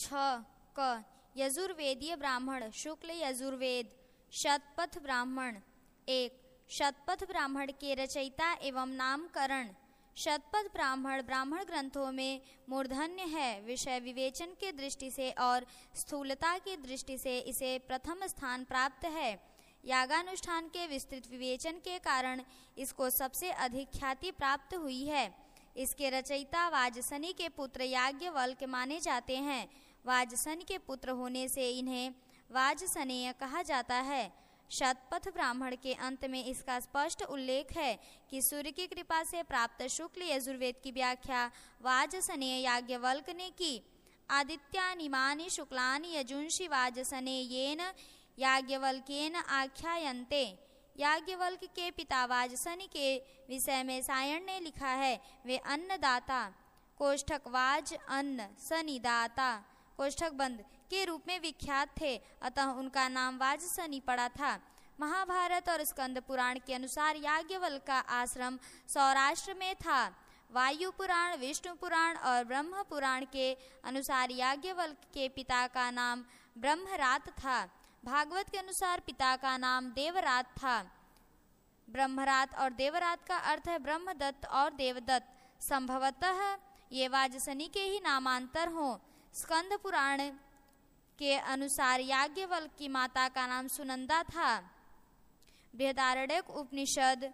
6 क यजुर्वेदीय ब्राह्मण शुक्ल यजुर्वेद शतपथ ब्राह्मण। 1 शतपथ ब्राह्मण के रचयिता एवं नामकरण। शतपथ ब्राह्मण ब्राह्मण ग्रंथों में मूर्धन्य है। विषय विवेचन की दृष्टि से और स्थूलता की दृष्टि से इसे प्रथम स्थान प्राप्त है। यागानुष्ठान के विस्तृत विवेचन के कारण इसको सबसे अधिक ख्याति प्राप्त हुई है। इसके रचयिता वाजसनी के पुत्र याज्ञवल्क्य माने जाते हैं। वाजसनी के पुत्र होने से इन्हें वाजसनेय कहा जाता है। शतपथ ब्राह्मण के अंत में इसका स्पष्ट उल्लेख है कि सूर्य की कृपा से प्राप्त शुक्ल यजुर्वेद की व्याख्या वाजसनेय याज्ञवल्क्य ने की। आदित्यानिमानि शुक्लानि यजुंषि वाजसनेयेन याज्ञवल्क्येन आख्यायन्ते। याज्ञवल्क्य के पिता वाजसनी के विषय में सायण ने लिखा है, वे अन्नदाता कोष्ठक वाज अन्न सनिदाता कोष्ठक बंद के रूप में विख्यात थे, अतः उनका नाम वाजसनी पड़ा था। महाभारत और स्कंद पुराण के अनुसार याज्ञवल्क्य का आश्रम सौराष्ट्र में था। वायु पुराण, विष्णु पुराण और ब्रह्म पुराण के अनुसार याज्ञवल्क्य के पिता का नाम ब्रह्मरात था। भागवत के अनुसार पिता का नाम देवरात था। ब्रह्मरात और देवरात का अर्थ है ब्रह्मदत्त और देवदत्त। संभवतः ये वाजसनी के ही नामांतर हों। स्कंद पुराण के अनुसार याज्ञवल्क्य की माता का नाम सुनंदा था। बृहदारण्यक उपनिषद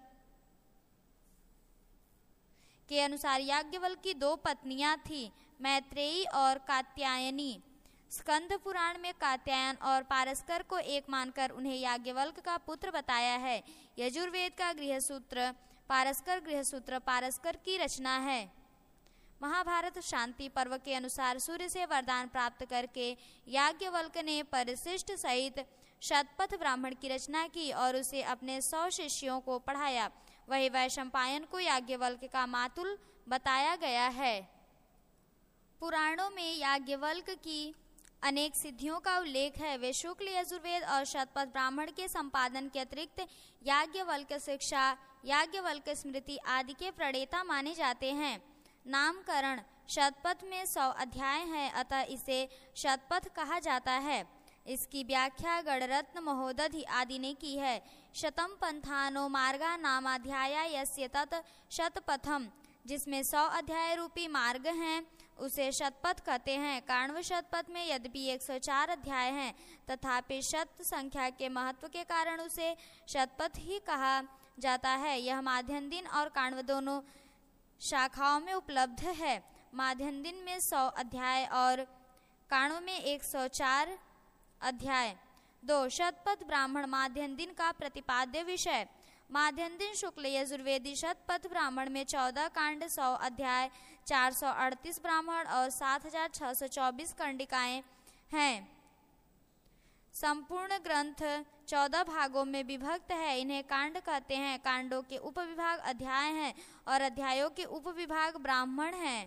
के अनुसार याज्ञवल्क्य की 2 पत्नियां थीं, मैत्रेयी और कात्यायनी। स्कंद पुराण में कात्यायन और पारस्कर को एक मानकर उन्हें याज्ञवल्क्य का पुत्र बताया है। यजुर्वेद का गृहसूत्र पारस्कर की रचना है। महाभारत शांति पर्व के अनुसार सूर्य से वरदान प्राप्त करके याज्ञवल्क्य ने परिशिष्ट सहित शतपथ ब्राह्मण की रचना की और उसे अपने 100 शिष्यों को पढ़ाया। वही वैशंपायन को याज्ञवल्क्य का मातुल बताया गया है। पुराणों में याज्ञवल्क्य की अनेक सिद्धियों का उल्लेख है। वे शुक्ल यजुर्वेद और शतपथ ब्राह्मण के संपादन के अतिरिक्त याज्ञवल्क्य शिक्षा, याज्ञवल्क्य स्मृति आदि के प्रणेता माने जाते हैं। नामकरण। शतपथ में 100 अध्याय हैं, अतः इसे शतपथ कहा जाता है। इसकी व्याख्या गणरत्न महोदधि आदि ने की है। शतम पंथानो मार्गा नामाध्याया यस्य तत् शतपथम, जिसमें 100 अध्याय रूपी मार्ग हैं उसे शतपथ कहते हैं। काण्व शतपथ में यद्यपि 104 अध्याय हैं, तथापि शत संख्या के महत्व के कारण उसे शतपथ ही कहा जाता है। यह माध्यन दिन और काण्व दोनों शाखाओं में उपलब्ध है। माध्यन दिन में 100 अध्याय और काण्व में 104 अध्याय। 2 शतपथ ब्राह्मण माध्यन दिन का प्रतिपाद्य विषय। माध्यन दिन शुक्ल यजुर्वेदी शतपथ ब्राह्मण में 14 कांड, 100 अध्याय, 438 ब्राह्मण और 7624 कंडिकाएं हैं। संपूर्ण ग्रंथ 14 भागों में विभक्त है। इन्हें कांड कहते हैं। कांडों के उपविभाग अध्याय हैं और अध्यायों के उपविभाग ब्राह्मण हैं।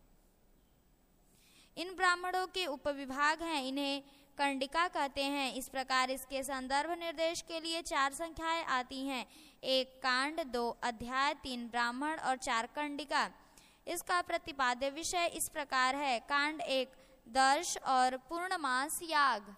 इन ब्राह्मणों के उपविभाग हैं, इन्हें कंडिका कहते हैं। इस प्रकार इसके संदर्भ निर्देश के लिए 4 संख्याएं आती हैं, 1 कांड, 2 अध्याय, 3 ब्राह्मण और 4 कंडिका। इसका प्रतिपाद्य विषय इस प्रकार है। कांड 1 दर्श और पूर्णमास याग।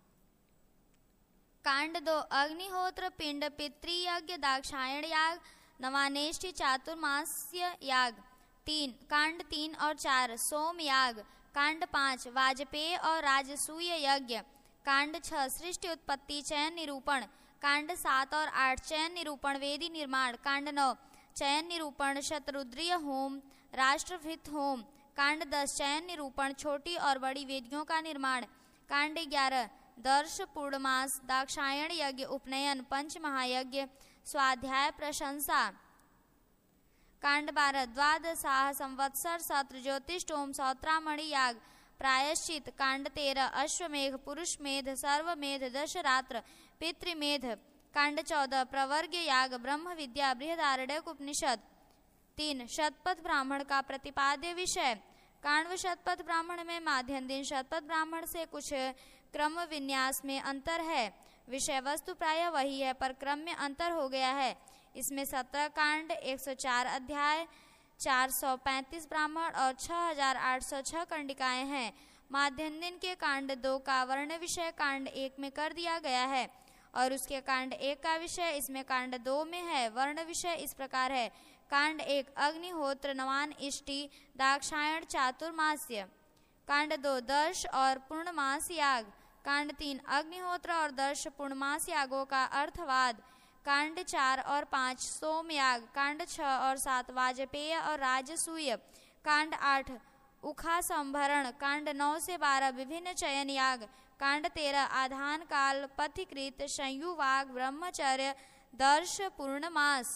कांड 2 अग्निहोत्र पिंड पितृयज्ञ दाक्षायण याग नवानेष्टि चातुर्मास्य याग। कांड 3 और 4 सोम याग। कांड 5 वाजपेय और राजसूय यज्ञ। कांड 6 सृष्टि उत्पत्ति चयन निरूपण। कांड 7 और 8 चयन निरूपण वेदी निर्माण। कांड 9 चयन निरूपण शतरुद्रीय होम राष्ट्रभृत होम। कांड 10 चयन निरूपण छोटी और बड़ी वेदियों का निर्माण। कांड 11 दर्श पूर्णमास दाक्षायण यज्ञ उपनयन पंच महायज्ञ स्वाध्याय प्रशंसा। कांड 12 द्वादशाह संवत्सर सत्र ज्योतिषोम सौत्रामणि याग प्रायश्चित। कांड 13 अश्वमेघ पुरुषमेध सर्वमेध दशरात्र पितृमेध। कांड 14 प्रवर्ग याग ब्रह्म विद्या बृहदारण्यक उपनिषद। 3 शतपथ ब्राह्मण का प्रतिपाद्य विषय। काण्व शतपथ ब्राह्मण में माध्यन दिन शतपथ ब्राह्मण से कुछ क्रम विन्यास में अंतर है। विषय वस्तु प्रायः वही है, पर क्रम में अंतर हो गया है। इसमें 17 कांड, 104 अध्याय, 435 ब्राह्मण और 6806 कंडिकाएं हैं। माध्यान्ह दिन के कांड 2 का वर्ण विषय कांड 1 में कर दिया गया है और उसके कांड 1 का विषय इसमें कांड 2 में है। वर्ण विषय इस प्रकार है। कांड 1 अग्निहोत्र नवान इष्टि दाक्षायण चातुर्मास्य। कांड 2 दर्श और पूर्णमास याग। कांड 3 अग्निहोत्र और दर्श पूर्णमास यागों का अर्थवाद। कांड 4 और 5 सोमयाग। कांड 6 और 7 वाजपेय और राजसूय। कांड 8 उखा संभरण। कांड 9 से 12 विभिन्न चयन याग। कांड 13 आधान काल पथिकृत संयुवाग ब्रह्मचर्य दर्श पूर्णमास।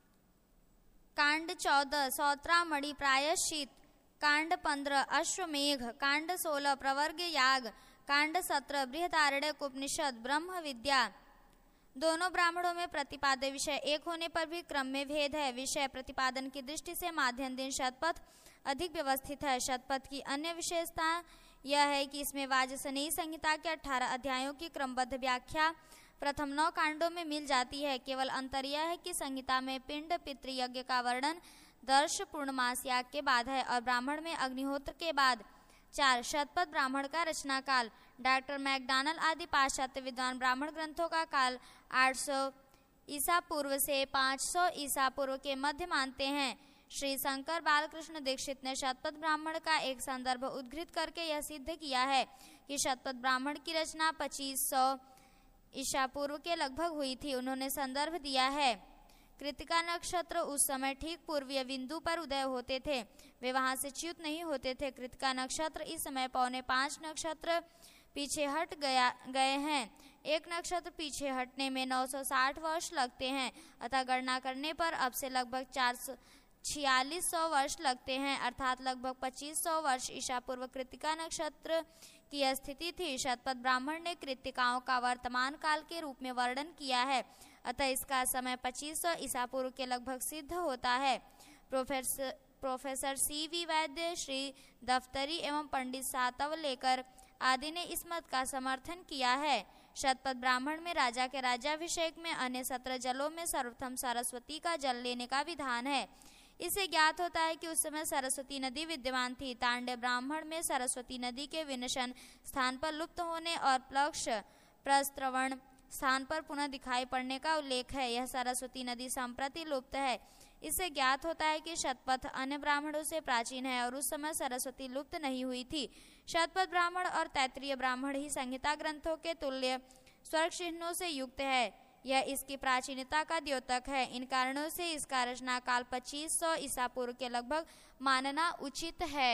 कांड 14 सौत्रामणि प्रायश्चित। कांड 15 अश्वमेघ। कांड 16 प्रवर्ग याग। कांड 17 बृहदारण्यक उपनिषद ब्रह्म विद्या। दोनों ब्राह्मणों में प्रतिपाद्य विषय एक होने पर भी क्रम में भेद है। विषय प्रतिपादन की दृष्टि से माध्यान्ह दिन शतपथ अधिक व्यवस्थित है। शतपथ की अन्य विशेषता यह है कि इसमें वाजसनेयी संहिता के 18 अध्यायों की क्रमबद्ध व्याख्या प्रथम 9 कांडों में मिल जाती है। केवल अंतर यह है कि संहिता में पिंड पितृयज्ञ का वर्णन दर्श पूर्णमास याग के बाद है और ब्राह्मण में अग्निहोत्र के बाद। 4 शतपथ ब्राह्मण का रचना काल। डॉक्टर मैकडॉनल्ड आदि पाश्चात्य विद्वान ब्राह्मण ग्रंथों का काल 800 ईसा पूर्व से 500 ईसा पूर्व के मध्य मानते हैं। श्री शंकर बालकृष्ण दीक्षित ने शतपथ ब्राह्मण का एक संदर्भ उद्धृत करके यह सिद्ध किया है कि शतपथ ब्राह्मण की रचना 2500 ईसा पूर्व के लगभग हुई थी। उन्होंने संदर्भ दिया है कृतिका नक्षत्र उस समय ठीक पूर्वीय बिंदु पर उदय होते थे, वे वहां से च्युत नहीं होते थे। कृतिका नक्षत्र इस समय 4.25 नक्षत्र पीछे हट गए हैं। एक नक्षत्र पीछे हटने में 960 वर्ष लगते हैं, अतः गणना करने पर अब से लगभग 4600 वर्ष लगते हैं, अर्थात लगभग 2500 वर्ष ईसा पूर्व कृतिका नक्षत्र की स्थिति थी। शतपथ ब्राह्मण ने कृतिकाओं का वर्तमान काल के रूप में वर्णन किया है, अतः इसका समय 2500 ईसा पूर्व के लगभग सिद्ध होता है। प्रोफेसर CV वैद्य, श्री दफ्तरी एवं पंडित सातवलेकर आदि ने इस मत का समर्थन किया है। शतपथ ब्राह्मण में राजा के राज्याभिषेक में अन्य 17 जलों में सर्वप्रथम सरस्वती का जल लेने का विधान है। इससे ज्ञात होता है कि उस समय सरस्वती नदी विद्यमान थी। तांडव ब्राह्मण में सरस्वती नदी के विनशन स्थान पर लुप्त होने और प्लक्ष प्रस्त्रवण स्थान पर पुनः दिखाई पड़ने का उल्लेख है। यह सरस्वती नदी संप्रति लुप्त है। इससे ज्ञात होता है कि शतपथ अन्य ब्राह्मणों से प्राचीन है और उस समय सरस्वती लुप्त नहीं हुई थी। शतपथ ब्राह्मण और तैत्तिरीय ब्राह्मण ही संहिता ग्रंथों के तुल्य स्वर्ग चिन्हों से युक्त है। यह इसकी प्राचीनता का द्योतक है। इन कारणों से इसका रचना काल 2500 ईसा पूर्व के लगभग मानना उचित है।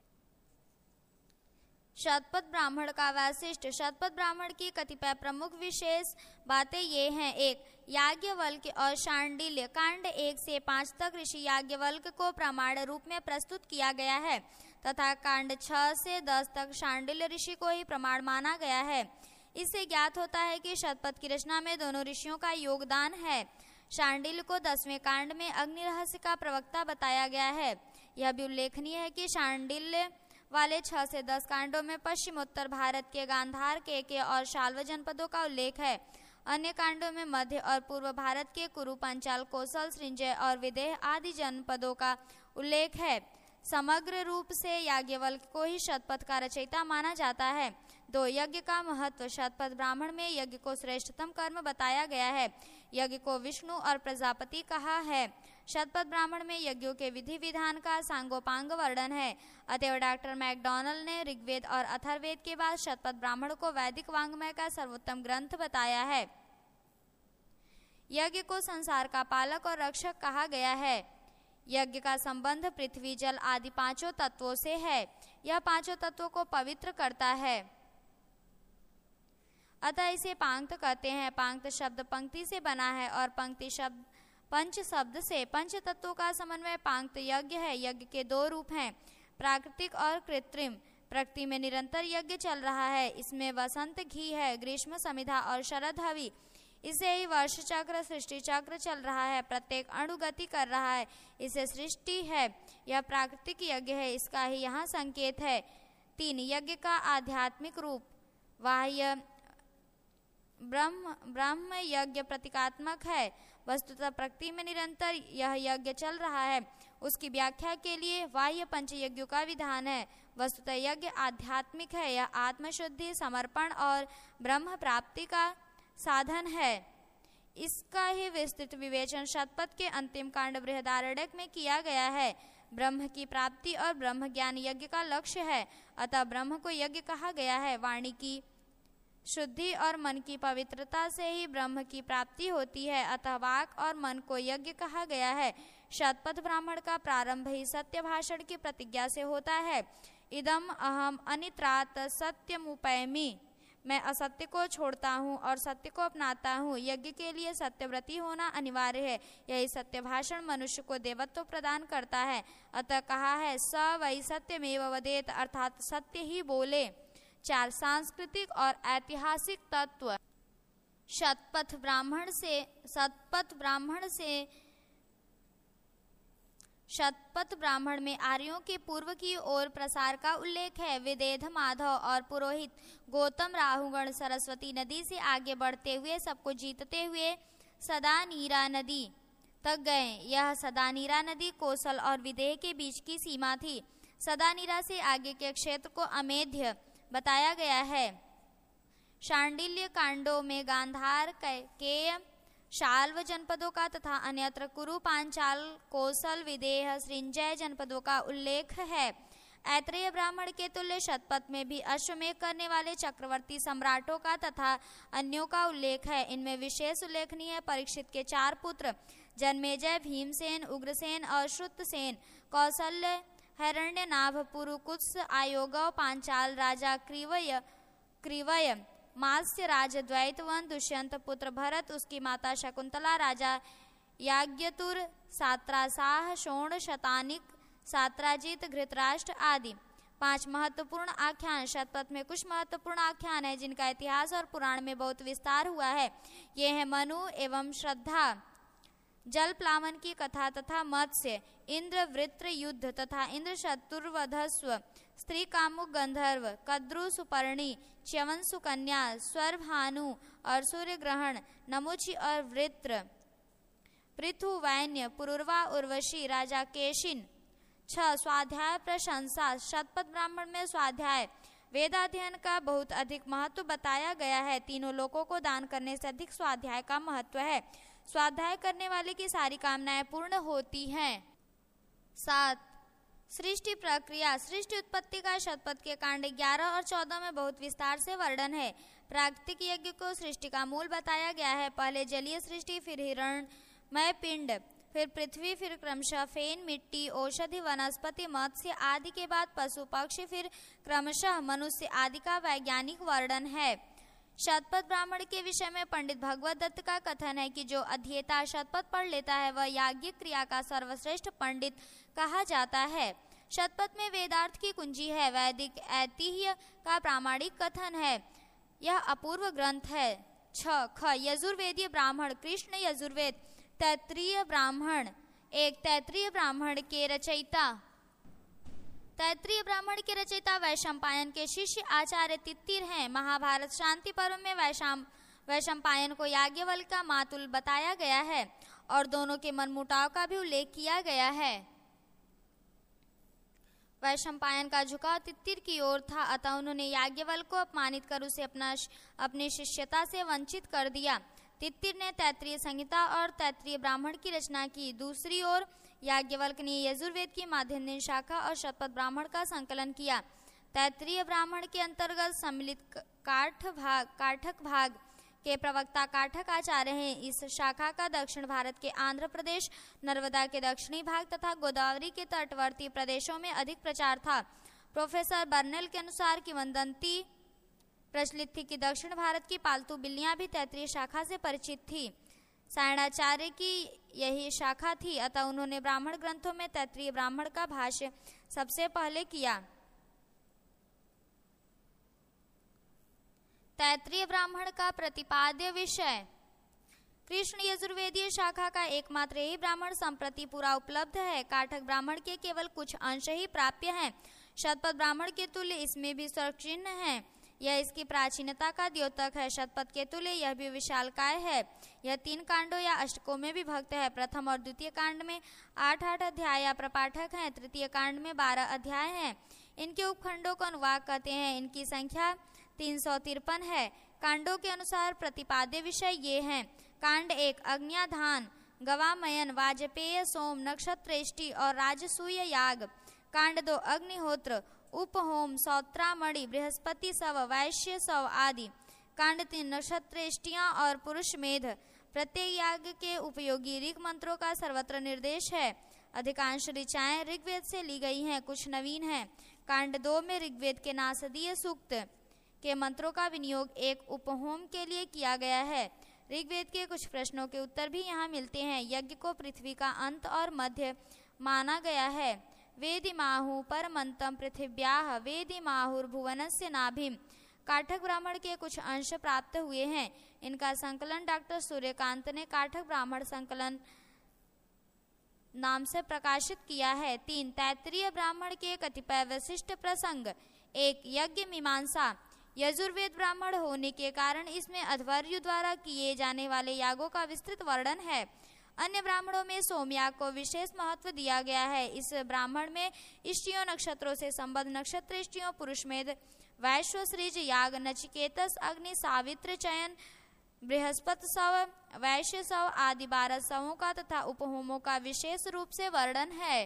शतपथ ब्राह्मण का वैशिष्ट। शतपथ ब्राह्मण की कतिपय प्रमुख विशेष बातें ये हैं। 1 याज्ञवल्क्य और शांडिल्य। कांड 1 से 5 तक ऋषि याज्ञवल्क्य को प्रमाण रूप में प्रस्तुत किया गया है तथा कांड 6 से 10 तक शांडिल्य ऋषि को ही प्रमाण माना गया है। इससे ज्ञात होता है कि शतपथ की रचना में दोनों ऋषियों का योगदान है। शांडिल्य को 10वें कांड में अग्नि रहस्य का प्रवक्ता बताया गया है। यह भी उल्लेखनीय है कि शांडिल्य वाले 6 से 10 कांडों में पश्चिमोत्तर भारत के गांधार, केके और शाल्व जनपदों का उल्लेख है। अन्य कांडों में मध्य और पूर्व भारत के कुरु, पंचाल, कौशल, सृंजय और विदेह आदि जनपदों का उल्लेख है। समग्र रूप से याज्ञवल्क्य को ही शतपथ का रचयिता माना जाता है। 2 यज्ञ का महत्व। शतपथ ब्राह्मण में यज्ञ को श्रेष्ठतम कर्म बताया गया है। यज्ञ को विष्णु और प्रजापति कहा है। शतपथ ब्राह्मण में यज्ञों के विधि विधान का सांगोपांग वर्णन है। अतएव डॉक्टर मैकडॉनल्ड ने ऋग्वेद और अथर्ववेद के बाद शतपथ ब्राह्मण को वैदिक वाङ्मय का सर्वोत्तम ग्रंथ बताया है। यज्ञ को संसार का पालक और रक्षक कहा गया है। यज्ञ का संबंध पृथ्वी, जल आदि 5 तत्वों से है। यह 5 तत्वों को पवित्र करता है, अतः इसे पांक्त कहते हैं। पांक्त शब्द पंक्ति से बना है और पंक्ति शब्द पंच शब्द से। पंच तत्वों का समन्वय पांक्त यज्ञ है। यज्ञ के 2 रूप हैं, प्राकृतिक और कृत्रिम। प्रकृति में निरंतर यज्ञ चल रहा है। इसमें वसंत घी है, ग्रीष्म समिधा और शरद हवि। इसे ही वर्ष चक्र, सृष्टि चक्र चल रहा है। प्रत्येक अणु गति कर रहा है, इसे सृष्टि है। यह प्राकृतिक यज्ञ है, इसका ही यहाँ संकेत है। 3 यज्ञ का आध्यात्मिक रूप। बाह्य ब्रह्म यज्ञ प्रतीकात्मक है। वस्तुतः प्रकृति में निरंतर यह यज्ञ चल रहा है। उसकी व्याख्या के लिए बाह्य पंचयज्ञों का विधान है। वस्तुतः यज्ञ आध्यात्मिक है, यह आत्मशुद्धि, समर्पण और ब्रह्म प्राप्ति का साधन है। इसका ही विस्तृत विवेचन शतपथ के अंतिम कांड बृहदारण्यक में किया गया है। ब्रह्म की प्राप्ति और ब्रह्म ज्ञान यज्ञ का लक्ष्य है, अतः ब्रह्म को यज्ञ कहा गया है। वाणी की शुद्धि और मन की पवित्रता से ही ब्रह्म की प्राप्ति होती है, अतः वाक और मन को यज्ञ कहा गया है। शतपथ ब्राह्मण का प्रारंभ ही सत्य भाषण की प्रतिज्ञा से होता है। इदम अहम अनित्रात सत्यमुपैमि, मैं असत्य को छोड़ता हूँ और सत्य को अपनाता हूँ। यज्ञ के लिए सत्यव्रती होना अनिवार्य है, यही सत्य भाषण मनुष्य को देवत्व प्रदान करता है। अतः कहा है स वै सत्यमेव वदेत, अर्थात सत्य ही बोले। 4 सांस्कृतिक और ऐतिहासिक तत्व। शतपथ ब्राह्मण में आर्यों के पूर्व की ओर प्रसार का उल्लेख है। विदेध माधव और पुरोहित गौतम राहुगण सरस्वती नदी से आगे बढ़ते हुए सबको जीतते हुए सदानीरा नदी तक गए। यह सदानीरा नदी कौशल और विदेह के बीच की सीमा थी। सदानीरा से आगे के क्षेत्र को अमेध्य बताया गया है। शांडिल्य कांडों में गांधार, केय, शाल्व जनपदों का तथा अन्यत्र कुरु, पांचाल, कौशल, विदेह, सृंजय जनपदों का उल्लेख है। ऐत्रेय ब्राह्मण के तुल्य शतपथ में भी अश्वमेध करने वाले चक्रवर्ती सम्राटों का तथा अन्यों का उल्लेख है। इनमें विशेष उल्लेखनीय है परीक्षित के 4 पुत्र जन्मेजय, भीमसेन, उग्रसेन और श्रुतसेन, कौशल्य, हिरण्यनाभ, पुरुकुत्स, आयोगव, पांचाल राजा क्रीवय, मात्स्य राज द्वैतवन, दुष्यंत पुत्र भरत, उसकी माता शकुंतला, राजा याज्ञतुर, सात्रासाह, शोण, शतानिक, सात्राजित, घृतराष्ट्र आदि। 5 महत्वपूर्ण आख्यान। शतपथ में कुछ महत्वपूर्ण आख्यान है जिनका इतिहास और पुराण में बहुत विस्तार हुआ है। ये है मनु एवं श्रद्धा, जल प्लावन की कथा तथा मत्स्य, इंद्र वृत्र युद्ध तथा इंद्र शत्रुवधस्व, स्त्री कामुक गंधर्व, कद्रु सुपर्णी, च्यवन सुकन्या, स्वर भानु और सूर्य ग्रहण, नमुचि और वृत्र, पृथु वैन्य, पुरुरवा उर्वशी, राजा केशिन। 6 स्वाध्याय प्रशंसा। शतपथ ब्राह्मण में स्वाध्याय वेदाध्ययन का बहुत अधिक महत्व बताया गया है। तीनों लोकों को दान करने से अधिक स्वाध्याय का महत्व है। स्वाध्याय करने वाले की सारी कामनाएं पूर्ण होती हैं। 7 सृष्टि प्रक्रिया। सृष्टि उत्पत्ति का शतपथ के कांड 11 और 14 में बहुत विस्तार से वर्णन है। प्राकृतिक यज्ञ को सृष्टि का मूल बताया गया है। पहले जलीय सृष्टि, फिर हिरण्मय पिंड, फिर पृथ्वी, फिर क्रमशः फेन, मिट्टी, औषधि, वनस्पति, मत्स्य आदि के बाद पशु पक्षी, फिर क्रमशः मनुष्य आदि का वैज्ञानिक वर्णन है। शतपथ ब्राह्मण के विषय में पंडित भगवत दत्त का कथन है कि जो अध्येता शतपथ पढ़ लेता है वह याज्ञिक क्रिया का सर्वश्रेष्ठ पंडित कहा जाता है। शतपथ में वेदार्थ की कुंजी है। वैदिक ऐतिह्य का प्रामाणिक कथन है। यह अपूर्व ग्रंथ है। 6 यजुर्वेदीय ब्राह्मण। कृष्ण यजुर्वेद तैत्रीय ब्राह्मण। एक तैत्रीय ब्राह्मण के रचयिता वैशंपायन के शिष्य आचार्य तित्तिर हैं। महाभारत शांति पर्व में वैशंपायन को याज्ञवल्क्य का मातुल बताया गया है और दोनों के मनमुटाव का भी उल्लेख किया गया है। वैशंपायन का झुकाव तित्तिर की ओर था, अतः उन्होंने याज्ञवल्क्य को अपमानित कर उसे अपनी शिष्यता से वंचित कर दिया। तित्तिर ने तैत्रीय संहिता और तैत्रीय ब्राह्मण की रचना की। दूसरी ओर याज्ञवल्क्य ने यजुर्वेद की माध्यन्दिन शाखा और शतपथ ब्राह्मण का संकलन किया। तैत्रीय ब्राह्मण के अंतर्गत सम्मिलित काठक भाग के प्रवक्ता काठक आचार्य हैं। इस शाखा का दक्षिण भारत के आंध्र प्रदेश, नर्मदा के दक्षिणी भाग तथा गोदावरी के तटवर्ती प्रदेशों में अधिक प्रचार था। प्रोफेसर बर्नेल के अनुसार किंवदंती प्रचलित थी कि दक्षिण भारत की पालतू बिल्लियां भी तैत्रीय शाखा से परिचित थी। सायणाचार्य की यही शाखा थी, अतः उन्होंने ब्राह्मण ग्रंथों में तैत्रीय ब्राह्मण का भाष्य सबसे पहले किया। तैत्रीय ब्राह्मण का प्रतिपाद्य विषय। कृष्ण यजुर्वेदीय शाखा का एकमात्र यही ब्राह्मण संप्रति पूरा उपलब्ध है। काठक ब्राह्मण के केवल कुछ अंश ही प्राप्य हैं। शतपथ ब्राह्मण के तुल्य इसमें भी स्वरचिन्ह हैं। यह इसकी प्राचीनता का द्योतक है। शतपथ के तुल्य यह भी विशालकाय है। यह 3 कांडों या अष्टकों में विभक्त है। प्रथम और द्वितीय कांड में 8-8 अध्याय या प्रपाठक हैं। तृतीय कांड में 12 अध्याय हैं। इनके उपखंडों को अनुवाक कहते हैं। इनकी संख्या 353 है। कांडों के अनुसार प्रतिपाद्य विषय ये हैं। कांड 1 अग्न्याधान, गवामयन, वाजपेय, सोम, नक्षत्रेष्टि और राजसूय याग। कांड 2 अग्निहोत्र, उपहोम, सौत्रामणि, बृहस्पति सव, वैश्य सव आदि। कांड 3 नक्षत्रेष्टियां और पुरुष मेध। प्रत्येक याग के उपयोगी ऋग मंत्रों का सर्वत्र निर्देश है। अधिकांश ऋचाएं ऋग्वेद से ली गई हैं, कुछ नवीन हैं। कांड 2 में ऋग्वेद के नासदीय सूक्त के मंत्रों का विनियोग एक उपहोम के लिए किया गया है। ऋग्वेद के कुछ प्रश्नों के उत्तर भी यहाँ मिलते हैं। यज्ञ को पृथ्वी का अंत और मध्य माना गया है। वेदिमाहु परमंतम पृथिव्याः वेदिमाहुर्भुवनस्य नाभिम। काठक ब्राह्मण के कुछ अंश प्राप्त हुए हैं। इनका संकलन डॉक्टर सूर्यकांत ने काठक ब्राह्मण संकलन नाम से प्रकाशित किया है। 3 तैत्तिरीय ब्राह्मण के कतिपय विशिष्ट प्रसंग। 1 यज्ञ मीमांसा। यजुर्वेद ब्राह्मण होने के कारण इसमें अध्वर्यु द्वारा किए जाने वाले यागों का विस्तृत वर्णन है। अन्य ब्राह्मणों में सोमयाग को विशेष महत्व दिया गया है। इस ब्राह्मण में इष्टियों नक्षत्रों से संबद्ध नक्षत्रेष्टियों, पुरुषमेध, वैश्वसृज याग, नचिकेतस, अग्नि, सावित्र चयन, बृहस्पति सव, वैश्य सव आदि 12 सवों का तथा उपहोमों का विशेष रूप से वर्णन है।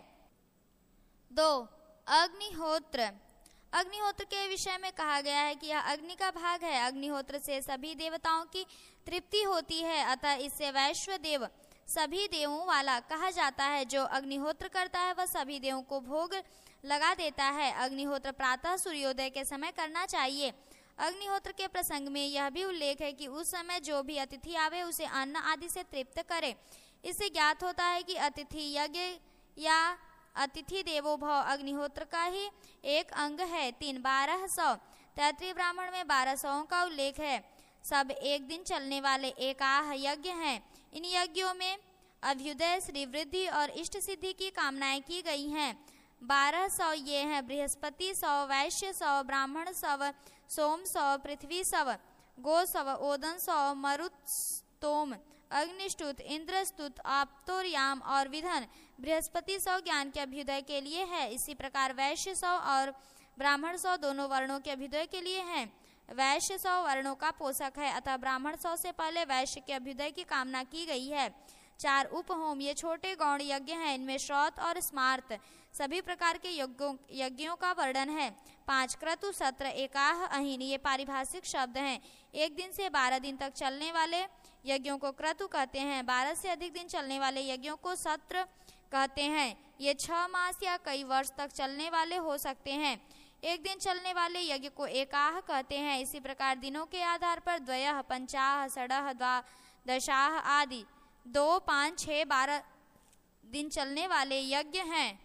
2 अग्निहोत्र। अग्निहोत्र के विषय में कहा गया है कि यह अग्नि का भाग है। अग्निहोत्र से सभी देवताओं की तृप्ति होती है, अतः इससे वैश्व देव सभी देवों वाला कहा जाता है। जो अग्निहोत्र करता है वह सभी देवों को भोग लगा देता है। अग्निहोत्र प्रातः सूर्योदय के समय करना चाहिए। अग्निहोत्र के प्रसंग में यह भी उल्लेख है कि उस समय जो भी अतिथि आवे उसे अन्न आदि से तृप्त करे। इससे ज्ञात होता है कि अतिथि यज्ञ या अतिथि देवो भव अग्निहोत्र का ही एक अंग है। 3 12 सौ। तैत्तिरीय ब्राह्मण में 12 सौ का उल्लेख है। सब एक दिन चलने वाले एकाह यज्ञ हैं। इन यज्ञों में अभ्युदय, श्रीवृद्धि और इष्ट सिद्धि की कामनाएं की गई हैं। 12 सौ ये हैं: बृहस्पति सौ, वैश्य सौ, ब्राह्मण सव, सोम सौ, पृथ्वी सव, गो सव, ओदन सौ, मरुत्स्तोम, अग्निष्टुत, इंद्रस्तुत, आप्तोर्याम और विधन। बृहस्पति सौ ज्ञान के अभ्युदय के लिए है। इसी प्रकार वैश्य सौ और ब्राह्मण सौ दोनों वर्णों के अभ्युदय के लिए हैं। वैश्य सौ वर्णों का पोषक है, अतः ब्राह्मण सौ से पहले वैश्य के अभ्युदय की कामना की गई है। 4 उपहोम। ये छोटे गौण यज्ञ हैं। इनमें श्रौत और स्मार्त सभी प्रकार के यज्ञों का वर्णन है। 5 क्रतु, सत्र, एकाह, अहीन ये पारिभाषिक शब्द हैं। 1 दिन से 12 दिन तक चलने वाले यज्ञों को क्रतु कहते हैं। 12 से अधिक दिन चलने वाले यज्ञों को सत्र कहते हैं। ये 6 मास या कई वर्ष तक चलने वाले हो सकते हैं। 1 दिन चलने वाले यज्ञ को एकाह कहते हैं। इसी प्रकार दिनों के आधार पर द्वयः, पंचाह, षडः, द्वादशाह आदि 2, 5, 6, 12 दिन चलने वाले यज्ञ हैं।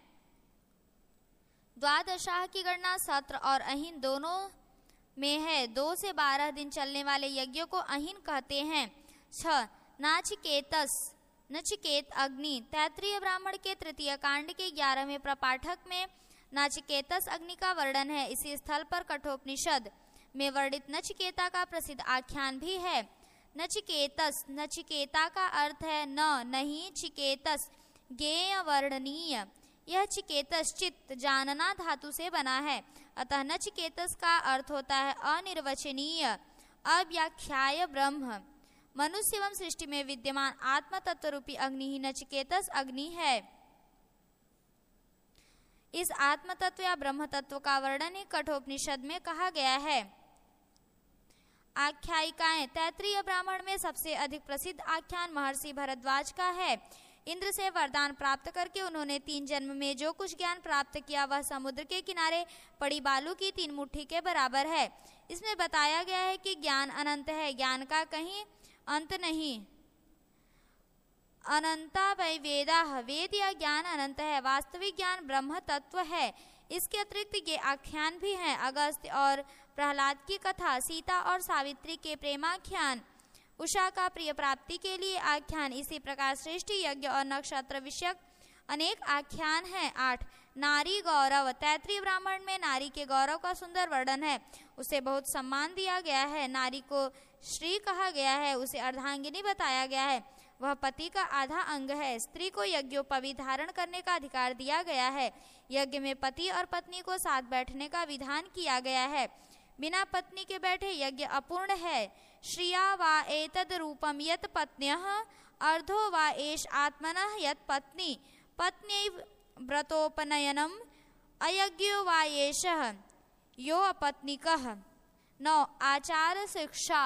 द्वादशाह की गणना सत्र और अहीन दोनों में है। 2 से 12 दिन चलने वाले यज्ञों को अहीन कहते हैं। 6 नाचिकेतस, नचिकेत अग्नि। तैत्तिरीय ब्राह्मण के तृतीय कांड के 11वें प्रपाठक में नाचिकेतस अग्नि का वर्णन है। इसी स्थल पर कठोपनिषद में वर्णित नचिकेता का प्रसिद्ध आख्यान भी है। नचिकेतस, नचिकेता का अर्थ है न, नहीं, चिकेतस ज्ञेय, वर्णनीय। यह चिकेतस चित्त, जानना धातु से बना है, अतः नचिकेतस का अर्थ होता है अनिर्वचनीय, अव्याख्याय ब्रह्म। मनुष्य एवं सृष्टि में विद्यमान आत्म तत्व रूपी अग्नि ही नचिकेतस अग्नि है। इस आत्म तत्व या ब्रह्म तत्व का वर्णन ही कठोपनिषद में कहा गया है। आख्यायिकाएं। तैत्तिरीय ब्राह्मण में सबसे अधिक प्रसिद्ध आख्यान महर्षि भरद्वाज का है। इंद्र से वरदान प्राप्त करके उन्होंने 3 जन्म में जो कुछ ज्ञान प्राप्त किया वह समुद्र के किनारे पड़ी बालू की 3 मुट्ठी के बराबर है। इसमें बताया गया है कि ज्ञान अनंत है, ज्ञान का कहीं अंत नहीं। अनंता वै वेदा, वेद या ज्ञान अनंत है। वास्तविक ज्ञान ब्रह्म तत्व है। इसके अतिरिक्त ये आख्यान भी हैं: अगस्त्य और प्रहलाद की कथा, सीता और सावित्री के प्रेमाख्यान, उषा का प्रिय प्राप्ति के लिए आख्यान। इसी प्रकार श्रेष्ठ यज्ञ और नक्षत्र विषयक अनेक आख्यान हैं। 8 नारी गौरव। तैत्रीय ब्राह्मण में नारी के गौरव का सुंदर वर्णन है। उसे बहुत सम्मान दिया गया है। नारी को श्री कहा गया है। उसे अर्धांगिनी बताया गया है। वह पति का आधा अंग है। स्त्री को यज्ञोपवीत धारण करने का अधिकार दिया गया है। यज्ञ में पति और पत्नी को साथ बैठने का विधान किया गया है। बिना पत्नी के बैठे यज्ञ अपूर्ण है। श्रिया वा एतद् रूपम यत् पत्न्यः अर्धो वा एष आत्मनः यत् पत्नी पत्न्यैव व्रतोपनयनम अयज्ञो वा एषः यो अपत्निकः। 9 आचार शिक्षा।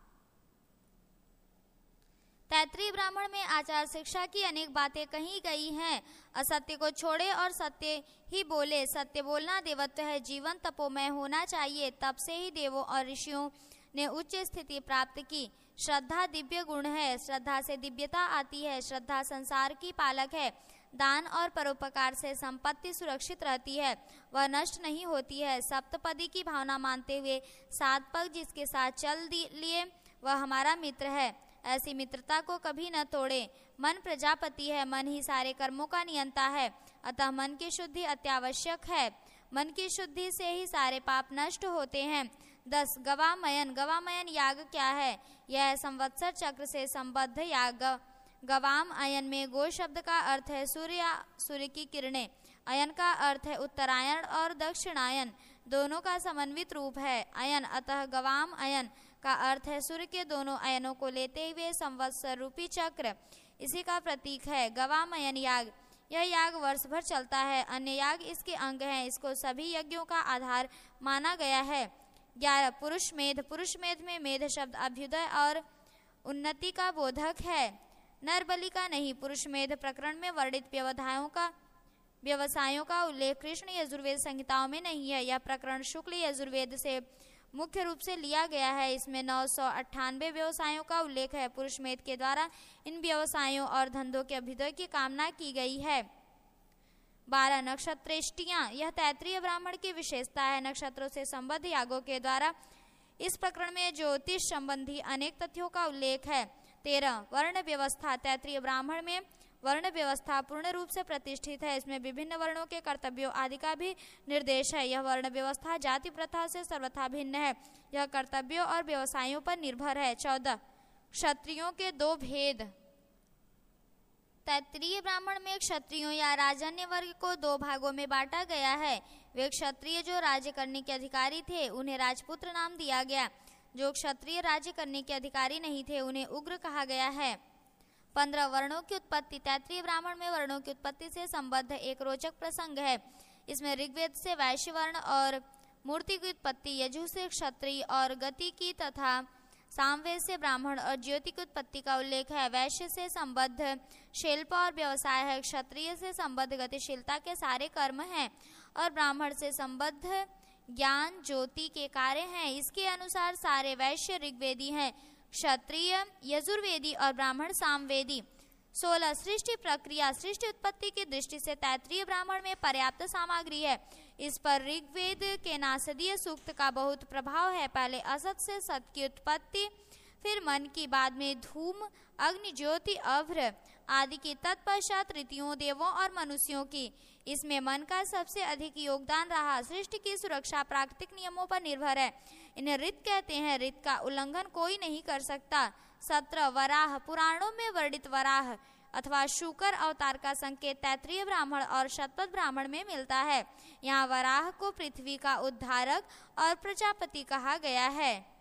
तैत्रीय ब्राह्मण में आचार शिक्षा की अनेक बातें कही गई हैं। असत्य को छोड़े और सत्य ही बोले। सत्य बोलना देवत्व है। जीवन तपोमय होना चाहिए। तप से ही देवों और ऋषियों ने उच्च स्थिति प्राप्त की। श्रद्धा दिव्य गुण है। श्रद्धा से दिव्यता आती है। श्रद्धा संसार की पालक है। दान और परोपकार से संपत्ति सुरक्षित रहती है, वह नष्ट नहीं होती है। सप्तपदी की भावना मानते हुए 7 पग जिसके साथ चल लिए वह हमारा मित्र है। ऐसी मित्रता को कभी न तोड़े। मन प्रजापति है। मन ही सारे कर्मों का नियंता है। अतः मन की शुद्धि अत्यावश्यक है। मन की शुद्धि से ही सारे पाप नष्ट होते हैं। 10 गवामयन। गवामयन याग क्या है? यह संवत्सर चक्र से संबद्ध याग। गवाम अयन में गो शब्द का अर्थ है सूर्य की किरणें। अयन का अर्थ है उत्तरायण और दक्षिणायन, दोनों का समन्वित रूप है अयन। अतः गवाम अयन का अर्थ है सूर्य के दोनों अयनों को लेते हुए संवत्सर रूपी चक्र, इसी का प्रतीक है। गवामयन याग, यह याग वर्ष भर चलता है। अन्य याग इसके अंग हैं। इसको सभी यज्ञों का आधार माना गया है। 11 पुरुष मेध। पुरुष मेध में मेध शब्द अभ्युदय और उन्नति का बोधक है, नर बलि का नहीं। पुरुष मेध प्रकरण में वर्णित व्यवसायों का उल्लेख कृष्ण यजुर्वेद संहिताओं में नहीं है। यह प्रकरण शुक्ल यजुर्वेद से मुख्य रूप से लिया गया है। इसमें 998 व्यवसायों का उल्लेख है। पुरुष मेध के द्वारा इन व्यवसायों और धंधों के अभ्युदय की कामना की गई है। 12 नक्षत्रेष्टियां। यह तैत्रीय ब्राह्मण की विशेषता है। नक्षत्रों से संबद्ध यागों के द्वारा इस प्रकरण में ज्योतिष संबंधी अनेक तथ्यों का उल्लेख है। 13 वर्ण व्यवस्था। तैत्रीय ब्राह्मण में वर्ण व्यवस्था पूर्ण रूप से प्रतिष्ठित है। इसमें विभिन्न वर्णों के कर्तव्यों आदि का भी निर्देश है। यह वर्ण व्यवस्था जाति प्रथा से सर्वथा भिन्न है। यह कर्तव्यों और व्यवसायों पर निर्भर है। 14 क्षत्रियों के 2 भेद। तैत्रीय ब्राह्मण में क्षत्रियों या राजन्य वर्ग को 2 भागों में बांटा गया है। वे क्षत्रिय जो राज्य करने के अधिकारी थे उन्हें राजपुत्र नाम दिया गया। जो क्षत्रिय राज्य करने के अधिकारी नहीं थे उन्हें उग्र कहा गया है। 15 वर्णों की उत्पत्ति। तैत्रीय ब्राह्मण में वर्णों की उत्पत्ति से संबद्ध एक रोचक प्रसंग है। इसमें ऋग्वेद से वैश्य वर्ण और मूर्ति की उत्पत्ति, यजु से क्षत्रिय और गति की तथा सामवेद से ब्राह्मण और ज्योति की उत्पत्ति का उल्लेख है। वैश्य से संबद्ध शिल्प और व्यवसाय है। क्षत्रिय से संबद्ध गतिशीलता के सारे कर्म हैं और ब्राह्मण से संबद्ध ज्ञान ज्योति के कार्य हैं। इसके अनुसार सारे वैश्य ऋग्वेदी हैं, क्षत्रिय यजुर्वेदी और ब्राह्मण सामवेदी। 16 सृष्टि प्रक्रिया। सृष्टि उत्पत्ति की दृष्टि से तैत्रीय ब्राह्मण में पर्याप्त सामग्री है। इस पर ऋग्वेद के नासदीय सूक्त का बहुत प्रभाव है। पहले असत से सत की उत्पत्ति, फिर मन की, बाद में धूम अग्नि ज्योति अभ्र आदि की, तत्पश्चात ऋतुओं देवों और मनुष्यों की। इसमें मन का सबसे अधिक योगदान रहा। सृष्टि की सुरक्षा प्राकृतिक नियमों पर निर्भर है। इन्हें ऋत कहते हैं। ऋत का उल्लंघन कोई नहीं कर सकता। 17 वराह। पुराणों में वर्णित वराह अथवा शूकर अवतार का संकेत तैत्रीय ब्राह्मण और शतपथ ब्राह्मण में मिलता है। यहाँ वराह को पृथ्वी का उद्धारक और प्रजापति कहा गया है।